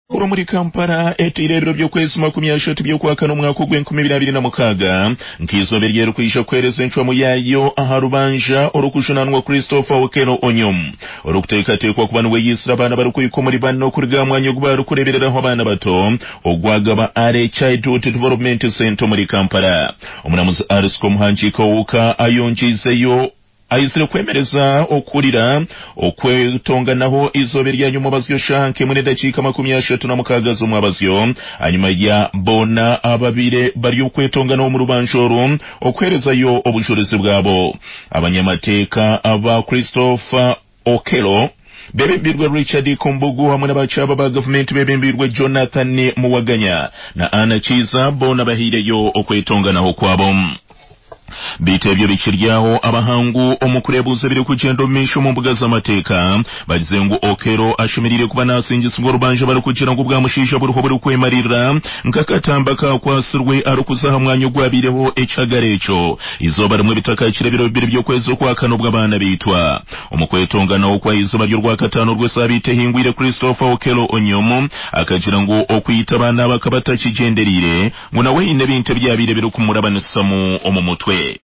muri Kampala etirebero by'okwezi 30 by'okwakana omwaka gw'2026 nkizobe lyero kwisha kwereza enchwamu yayo aharubanja orukujunanwa Christopher Okello Onyom orukuteekateekwa ku banu b'Isira abaana barukwikomori banno kuriga mwanya ogubaaru kurebereraho abaana bato ogwagaba Early Childhood Development Center muri Kampala. Omulamuzi Arisco Muhanjika ayonjizeyo ayizire kwemereza okulira okwetonganaho izobe lyanyu mubazyo shanke mwene dakika 36 z'omwabazyo anyuma ya bona ababire bari okwetonganaho mu rubanjoro okwerezayo obujurezi bwabo. Abanyamateeka aba Christopher Okello bebimbirwe Richard Kumbugu hamwe n'abachaba ba government bebimbirwe Jonathan Muwaganya na Anna Chiza bona bahireyo okwetonganaho kwabo. Bitebyo bikiryaho abahangu omukurebuze biri kugenda omisho mu mbuga z'amateeka bagize ngo Okello ashumirire kuba nasingisa ngo rubanje barukugira ngo bwamushisha buruho buri kwemarira nkakatamba kakwasirwe arukuzaha mwanya gwabireho echagarecho izoba rimwe bitaka kirebiro bibiri byo kwezo kwa kano bw'abana bitwa omukwetongana kwa izoba ryo rwa katano rw'esabite hingwire Christopher Okello Onyom akagira ngo okwita abana bakabatakigenderire ngo nawe ine binte byabire biri kumurabanisamo omumutwe.